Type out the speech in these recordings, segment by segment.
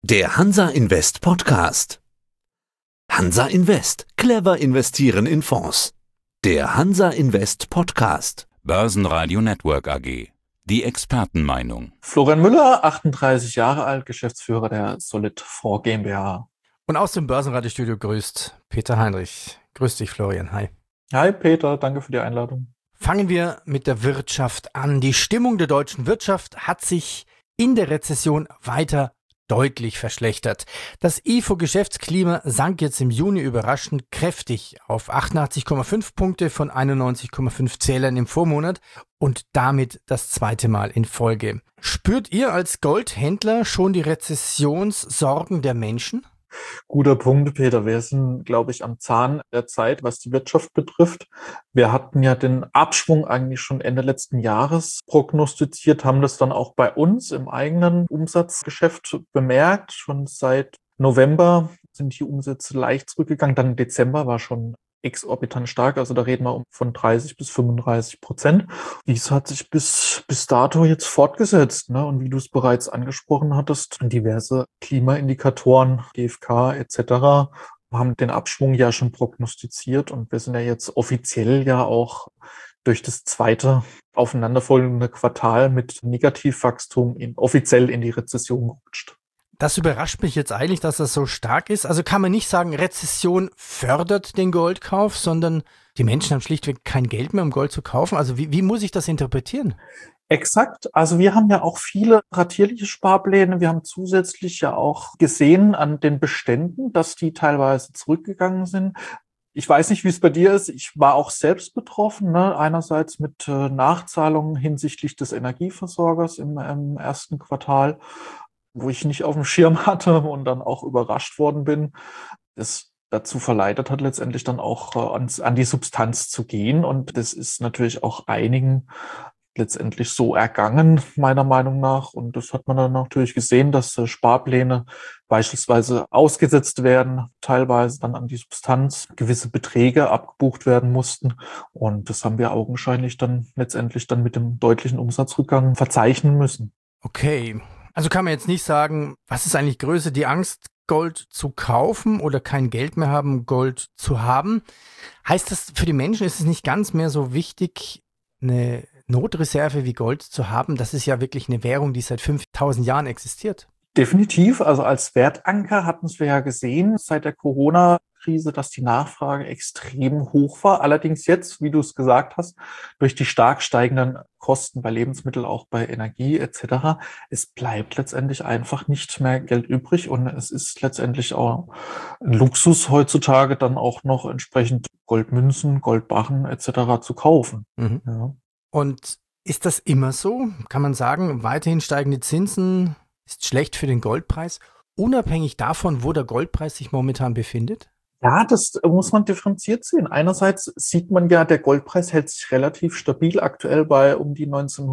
Der Hansa Invest Podcast. Hansa Invest. Clever investieren in Fonds. Der Hansa Invest Podcast. Börsenradio Network AG. Die Expertenmeinung. Florian Müller, 38 Jahre alt, Geschäftsführer der Solid 4 GmbH. Und aus dem Börsenradiostudio grüßt Peter Heinrich. Grüß dich, Florian. Hi. Hi Peter, danke für die Einladung. Fangen wir mit der Wirtschaft an. Die Stimmung der deutschen Wirtschaft hat sich in der Rezession weiter deutlich verschlechtert. Das IFO-Geschäftsklima sank jetzt im Juni überraschend kräftig auf 88,5 Punkte von 91,5 Zählern im Vormonat und damit das zweite Mal in Folge. Spürt ihr als Goldhändler schon die Rezessionssorgen der Menschen? Guter Punkt, Peter. Wir sind, glaube ich, am Zahn der Zeit, was die Wirtschaft betrifft. Wir hatten ja den Abschwung eigentlich schon Ende letzten Jahres prognostiziert, haben das dann auch bei uns im eigenen Umsatzgeschäft bemerkt. Schon seit November sind die Umsätze leicht zurückgegangen. Dann im Dezember war schon exorbitant stark. Also da reden wir von 30-35%. Dies hat sich bis dato jetzt fortgesetzt, ne? Und wie du es bereits angesprochen hattest, diverse Klimaindikatoren, GfK etc. haben den Abschwung ja schon prognostiziert. Und wir sind ja jetzt offiziell ja auch durch das zweite aufeinanderfolgende Quartal mit Negativwachstum offiziell in die Rezession gerutscht. Das überrascht mich jetzt eigentlich, dass das so stark ist. Also kann man nicht sagen, Rezession fördert den Goldkauf, sondern die Menschen haben schlichtweg kein Geld mehr, um Gold zu kaufen. Also wie muss ich das interpretieren? Exakt. Also wir haben ja auch viele ratierliche Sparpläne. Wir haben zusätzlich ja auch gesehen an den Beständen, dass die teilweise zurückgegangen sind. Ich weiß nicht, wie es bei dir ist. Ich war auch selbst betroffen, ne? Einerseits mit Nachzahlungen hinsichtlich des Energieversorgers im ersten Quartal, wo ich nicht auf dem Schirm hatte und dann auch überrascht worden bin, das dazu verleitet hat, letztendlich dann auch an die Substanz zu gehen. Und das ist natürlich auch einigen letztendlich so ergangen, meiner Meinung nach. Und das hat man dann natürlich gesehen, dass Sparpläne beispielsweise ausgesetzt werden, teilweise dann an die Substanz, gewisse Beträge abgebucht werden mussten. Und das haben wir augenscheinlich dann letztendlich dann mit dem deutlichen Umsatzrückgang verzeichnen müssen. Okay. Also kann man jetzt nicht sagen, was ist eigentlich größer, die Angst, Gold zu kaufen oder kein Geld mehr haben, Gold zu haben? Heißt das, für die Menschen ist es nicht ganz mehr so wichtig, eine Notreserve wie Gold zu haben? Das ist ja wirklich eine Währung, die seit 5000 Jahren existiert. Definitiv. Also als Wertanker hatten wir ja gesehen seit der Corona-Krise, dass die Nachfrage extrem hoch war. Allerdings jetzt, wie du es gesagt hast, durch die stark steigenden Kosten bei Lebensmitteln, auch bei Energie etc., es bleibt letztendlich einfach nicht mehr Geld übrig. Und es ist letztendlich auch ein Luxus heutzutage dann auch noch entsprechend Goldmünzen, Goldbarren etc. zu kaufen. Mhm. Ja. Und ist das immer so? Kann man sagen, weiterhin steigende Zinsen ist schlecht für den Goldpreis, unabhängig davon, wo der Goldpreis sich momentan befindet? Ja, das muss man differenziert sehen. Einerseits sieht man ja, der Goldpreis hält sich relativ stabil, aktuell bei um die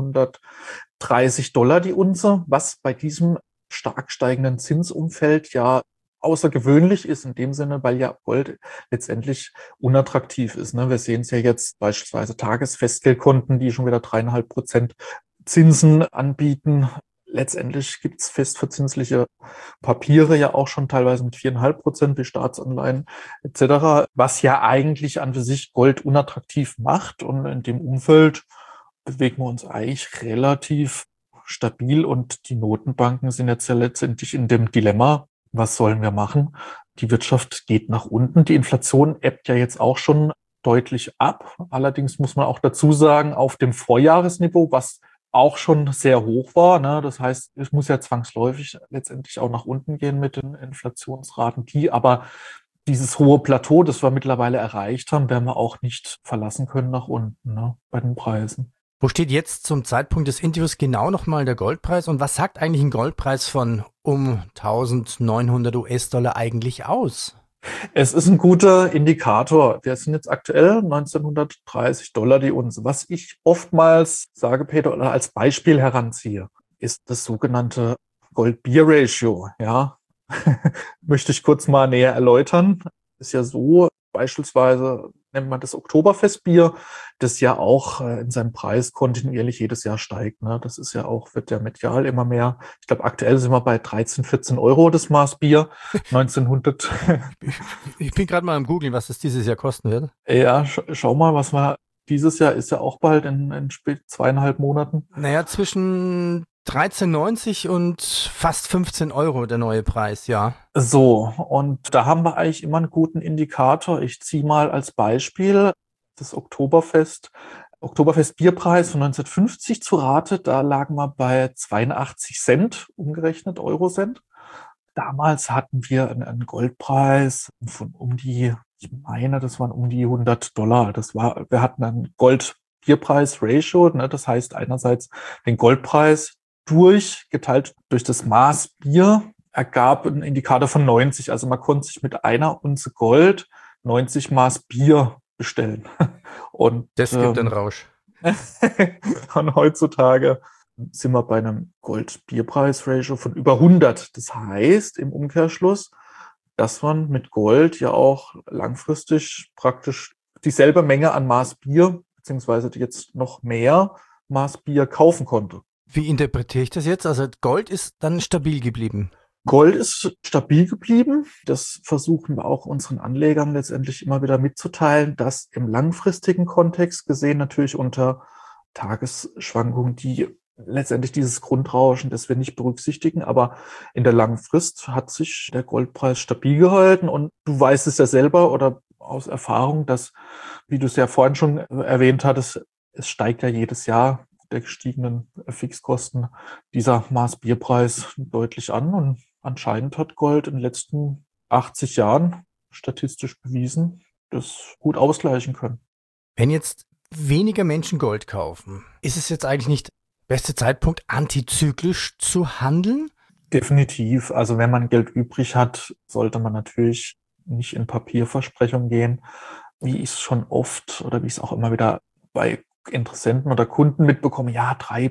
$1930 die Unze, was bei diesem stark steigenden Zinsumfeld ja außergewöhnlich ist, in dem Sinne, weil ja Gold letztendlich unattraktiv ist. Ne? Wir sehen es ja jetzt beispielsweise Tagesfestgeldkonten, die schon wieder 3,5% Zinsen anbieten. Letztendlich gibt es festverzinsliche Papiere ja auch schon teilweise mit 4,5%, wie Staatsanleihen etc., was ja eigentlich an für sich Gold unattraktiv macht. Und in dem Umfeld bewegen wir uns eigentlich relativ stabil. Und die Notenbanken sind jetzt ja letztendlich in dem Dilemma, was sollen wir machen? Die Wirtschaft geht nach unten. Die Inflation ebbt ja jetzt auch schon deutlich ab. Allerdings muss man auch dazu sagen, auf dem Vorjahresniveau, was auch schon sehr hoch war. Ne? Das heißt, es muss ja zwangsläufig letztendlich auch nach unten gehen mit den Inflationsraten, die aber dieses hohe Plateau, das wir mittlerweile erreicht haben, werden wir auch nicht verlassen können nach unten, ne? Bei den Preisen. Wo steht jetzt zum Zeitpunkt des Interviews genau nochmal der Goldpreis und was sagt eigentlich ein Goldpreis von um 1900 US-Dollar eigentlich aus? Es ist ein guter Indikator. Wir sind jetzt aktuell $1930 die Unze. Was ich oftmals sage, Peter, oder als Beispiel heranziehe, ist das sogenannte Gold-Bear-Ratio. Ja, möchte ich kurz mal näher erläutern. Ist ja so, beispielsweise nennt man das Oktoberfestbier, das ja auch in seinem Preis kontinuierlich jedes Jahr steigt. Ne? Das ist ja auch, wird ja medial immer mehr. Ich glaube, aktuell sind wir bei 13, 14 Euro das Maß Bier. 1900. Ich bin gerade mal am Googlen, was das dieses Jahr kosten wird. Ja, schau mal, was wir dieses Jahr ist ja auch bald in 2,5 Monaten. Naja, zwischen 13,90 und fast 15 Euro der neue Preis, ja. So, und da haben wir eigentlich immer einen guten Indikator. Ich ziehe mal als Beispiel das Oktoberfest-Bierpreis von 1950 zu Rate. Da lagen wir bei 82 Cent, umgerechnet Eurocent. Damals hatten wir einen Goldpreis von ich meine, das waren um die $100. Wir hatten einen Gold-Bierpreis-Ratio, ne? Das heißt einerseits den Goldpreis geteilt durch das Maß Bier ergab einen Indikator von 90. Also man konnte sich mit einer Unze Gold 90 Maß Bier bestellen. Und das gibt einen Rausch. und heutzutage sind wir bei einem Gold-Bierpreis-Ratio von über 100. Das heißt im Umkehrschluss, dass man mit Gold ja auch langfristig praktisch dieselbe Menge an Maß Bier, beziehungsweise jetzt noch mehr Maß Bier kaufen konnte. Wie interpretiere ich das jetzt? Also Gold ist dann stabil geblieben. Gold ist stabil geblieben. Das versuchen wir auch unseren Anlegern letztendlich immer wieder mitzuteilen, dass im langfristigen Kontext gesehen natürlich unter Tagesschwankungen, die letztendlich dieses Grundrauschen, das wir nicht berücksichtigen, aber in der langen Frist hat sich der Goldpreis stabil gehalten und du weißt es ja selber oder aus Erfahrung, dass, wie du es ja vorhin schon erwähnt hattest, es steigt ja jedes Jahr der gestiegenen Fixkosten dieser Maß-Bierpreis deutlich an und anscheinend hat Gold in den letzten 80 Jahren statistisch bewiesen, das gut ausgleichen können. Wenn jetzt weniger Menschen Gold kaufen, ist es jetzt eigentlich nicht beste Zeitpunkt, antizyklisch zu handeln? Definitiv. Also wenn man Geld übrig hat, sollte man natürlich nicht in Papierversprechungen gehen, wie ich es schon oft oder wie ich es auch immer wieder bei Interessenten oder Kunden mitbekomme, ja,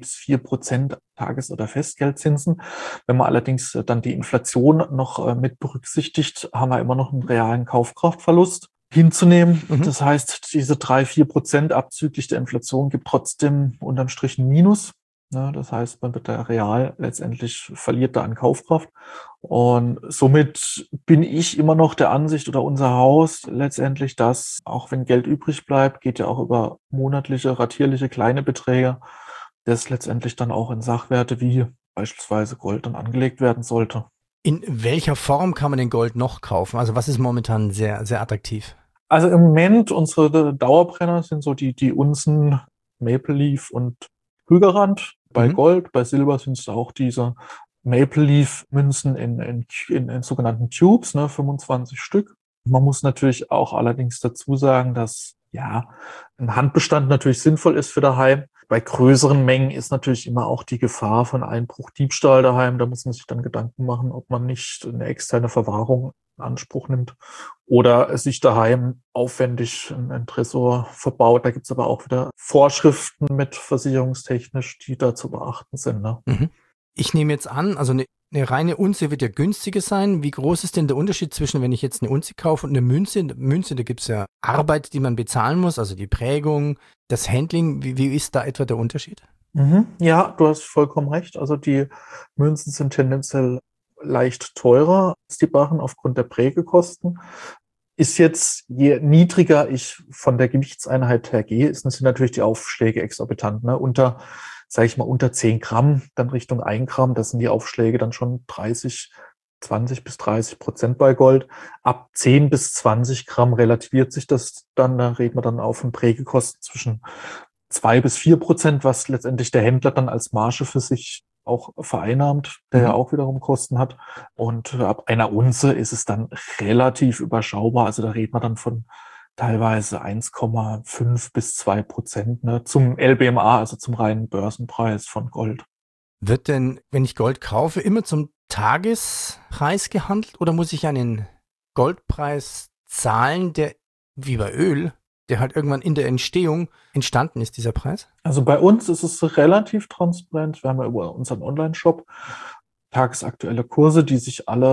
3-4% Tages- oder Festgeldzinsen. Wenn man allerdings dann die Inflation noch mit berücksichtigt, haben wir immer noch einen realen Kaufkraftverlust hinzunehmen. Das heißt, diese 3-4% abzüglich der Inflation gibt trotzdem unterm Strich ein Minus. Ja, das heißt, man wird da real letztendlich verliert da an Kaufkraft. Und somit bin ich immer noch der Ansicht oder unser Haus letztendlich, dass auch wenn Geld übrig bleibt, geht ja auch über monatliche, ratierliche kleine Beträge, das letztendlich dann auch in Sachwerte wie beispielsweise Gold dann angelegt werden sollte. In welcher Form kann man den Gold noch kaufen? Also was ist momentan sehr, sehr attraktiv? Also im Moment unsere Dauerbrenner sind so die Unzen Maple Leaf und Hügerrand. Bei Gold, bei Silber sind es auch diese Maple Leaf Münzen in sogenannten Tubes, 25 Stück. Man muss natürlich auch allerdings dazu sagen, dass ja ein Handbestand natürlich sinnvoll ist für daheim. Bei größeren Mengen ist natürlich immer auch die Gefahr von Einbruch, Diebstahl daheim. Da muss man sich dann Gedanken machen, ob man nicht eine externe Verwahrung in Anspruch nimmt oder sich daheim aufwendig einen Tresor verbaut. Da gibt es aber auch wieder Vorschriften mit versicherungstechnisch, die da zu beachten sind. Ne? Ich nehme jetzt an, also eine reine Unze wird ja günstiger sein. Wie groß ist denn der Unterschied zwischen, wenn ich jetzt eine Unze kaufe und eine Münze? In der Münze, da gibt es ja Arbeit, die man bezahlen muss, also die Prägung, das Handling. Wie ist da etwa der Unterschied? Ja, du hast vollkommen recht. Also die Münzen sind tendenziell leicht teurer als die Barren aufgrund der Prägekosten. Ist jetzt, je niedriger ich von der Gewichtseinheit her gehe, sind natürlich die Aufschläge exorbitant. Ne? Unter 10 Gramm, dann Richtung 1 Gramm, das sind die Aufschläge dann schon 20 bis 30% bei Gold. Ab 10 bis 20 Gramm relativiert sich das dann, da reden wir dann auf einen Prägekosten zwischen 2 bis 4%, was letztendlich der Händler dann als Marge für sich auch vereinnahmt, der ja auch wiederum Kosten hat. Und ab einer Unze ist es dann relativ überschaubar. Also da reden wir dann von teilweise 1,5 bis 2%, zum LBMA, also zum reinen Börsenpreis von Gold. Wird denn, wenn ich Gold kaufe, immer zum Tagespreis gehandelt oder muss ich einen Goldpreis zahlen, der wie bei Öl, der halt irgendwann in der Entstehung entstanden ist, dieser Preis? Also bei uns ist es relativ transparent. Wir haben ja über unseren Online-Shop tagesaktuelle Kurse, die sich alle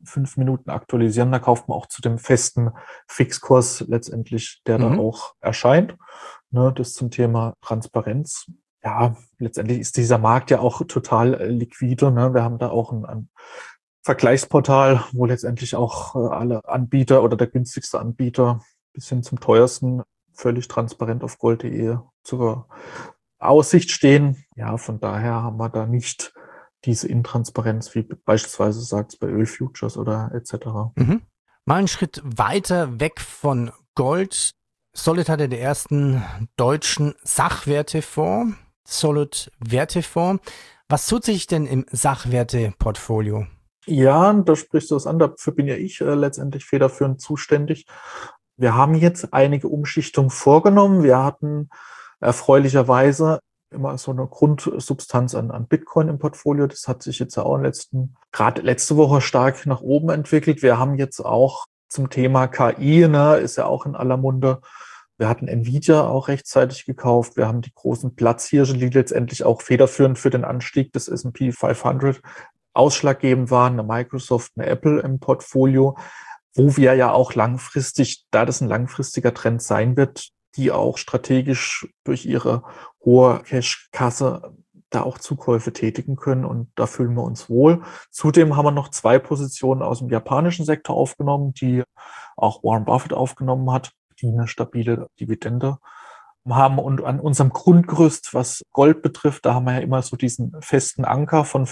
5 Minuten aktualisieren. Da kauft man auch zu dem festen Fixkurs letztendlich, der da auch erscheint. Ne, das zum Thema Transparenz. Ja, letztendlich ist dieser Markt ja auch total liquide. Ne? Wir haben da auch ein Vergleichsportal, wo letztendlich auch alle Anbieter oder der günstigste Anbieter bis hin zum teuersten völlig transparent auf gold.de zur Aussicht stehen. Ja, von daher haben wir da nicht diese Intransparenz, wie beispielsweise sagt es bei Ölfutures oder etc. Mal einen Schritt weiter weg von Gold. Solid hatte den ersten deutschen Sachwertefonds, Solid Wertefonds. Was tut sich denn im Sachwerteportfolio? Ja, da sprichst du es an, dafür bin ja ich letztendlich federführend zuständig. Wir haben jetzt einige Umschichtungen vorgenommen. Wir hatten erfreulicherweise immer so eine Grundsubstanz an Bitcoin im Portfolio. Das hat sich jetzt auch gerade letzte Woche stark nach oben entwickelt. Wir haben jetzt auch zum Thema KI, ne, ist ja auch in aller Munde. Wir hatten Nvidia auch rechtzeitig gekauft. Wir haben die großen Platzhirsche, die letztendlich auch federführend für den Anstieg des S&P 500 ausschlaggebend waren, eine Microsoft, eine Apple im Portfolio, wo wir ja auch langfristig, da das ein langfristiger Trend sein wird, die auch strategisch durch ihre hohe Cash-Kasse da auch Zukäufe tätigen können, und da fühlen wir uns wohl. Zudem haben wir noch 2 Positionen aus dem japanischen Sektor aufgenommen, die auch Warren Buffett aufgenommen hat, die eine stabile Dividende haben. Und an unserem Grundgerüst, was Gold betrifft, da haben wir ja immer so diesen festen Anker von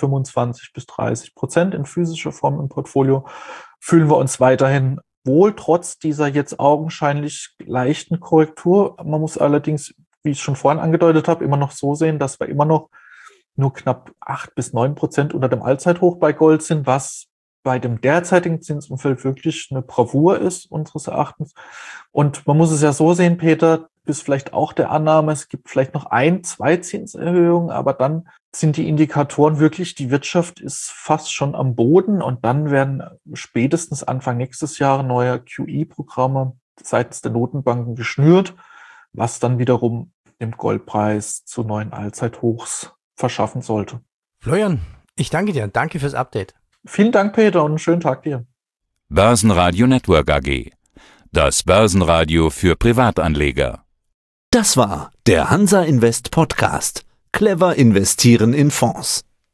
25-30% in physischer Form im Portfolio. Fühlen wir uns weiterhin wohl, trotz dieser jetzt augenscheinlich leichten Korrektur. Man muss allerdings, wie ich schon vorhin angedeutet habe, immer noch so sehen, dass wir immer noch nur knapp 8-9% unter dem Allzeithoch bei Gold sind, was bei dem derzeitigen Zinsumfeld wirklich eine Bravour ist, unseres Erachtens. Und man muss es ja so sehen, Peter, bis vielleicht auch der Annahme, es gibt vielleicht noch 1-2 Zinserhöhungen, aber dann sind die Indikatoren wirklich, die Wirtschaft ist fast schon am Boden, und dann werden spätestens Anfang nächstes Jahr neue QE-Programme seitens der Notenbanken geschnürt, was dann wiederum dem Goldpreis zu neuen Allzeithochs verschaffen sollte. Florian, ich danke dir. Danke fürs Update. Vielen Dank, Peter, und einen schönen Tag dir. Börsenradio Network AG. Das Börsenradio für Privatanleger. Das war der Hansa Invest Podcast. Clever investieren in Fonds.